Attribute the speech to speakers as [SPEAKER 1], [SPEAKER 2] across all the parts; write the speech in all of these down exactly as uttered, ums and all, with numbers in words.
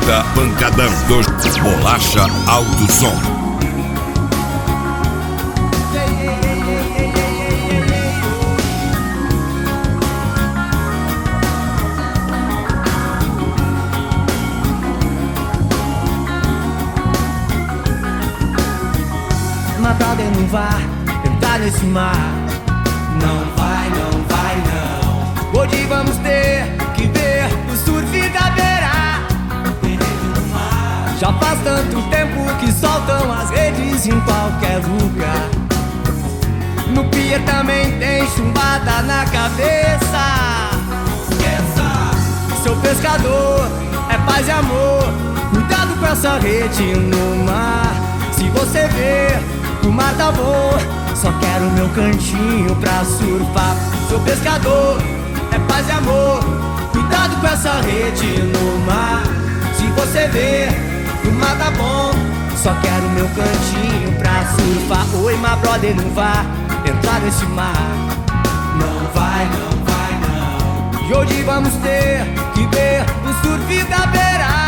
[SPEAKER 1] apresenta Pancadão dos Bolacha Alto Som.
[SPEAKER 2] My brother, não vá entrar nesse mar. Não vai, não vai, não. Hoje vamos ter que ver o surf da beira. Já faz tanto tempo que soltam as redes em qualquer lugar. No pier também tem chumbada na cabeça. Esqueça! Seu pescador é paz e amor. Cuidado com essa rede no mar. Se você ver o mar tá bom, só quero meu cantinho pra surfar. Sou pescador, é paz e amor. Cuidado com essa rede no mar. Se você ver, o mar tá bom, só quero meu cantinho pra surfar. Oi, my brother, não vá entrar nesse mar. Não vai, não vai, não. E hoje vamos ter que ver o surf da beira.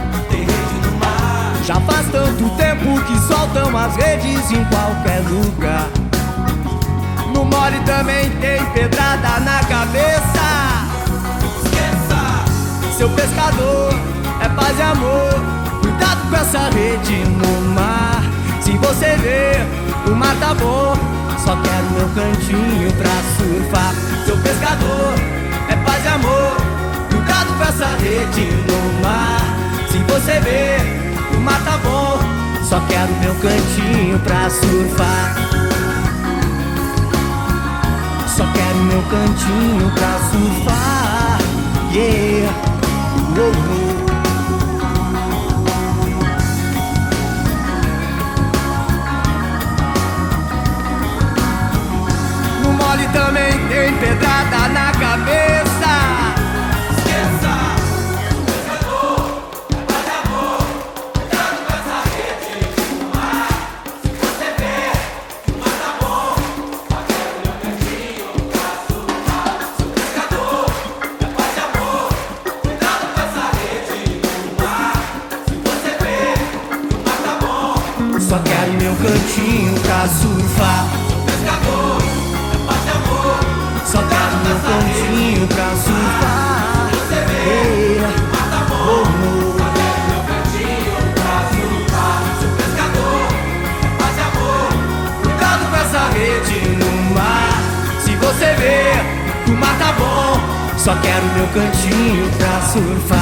[SPEAKER 2] Já faz tanto tempo que soltam as redes em qualquer lugar. No mole também tem pedrada na cabeça. Esqueça! Seu pescador é paz e amor. Cuidado com essa rede no mar. Se você ver, o mar tá bom, só quero meu cantinho pra surfar. Seu pescador é paz e amor. Cuidado com essa rede no mar. Se você ver, o mar tá bom, só quero meu cantinho pra surfar. Só quero meu cantinho pra surfar. Yeah, oh, oh. No mole também tem pedrada na cabeça. Só quero meu cantinho pra surfar. Pescador, é paz e amor. Só quero meu cantinho pra surfar. Você vê, o mar tá bom. Só quero meu cantinho pra surfar. Sou pescador, é paz e amor. Cuidado com essa rede no mar. Se você ver, o mar tá bom, só quero meu cantinho pra surfar.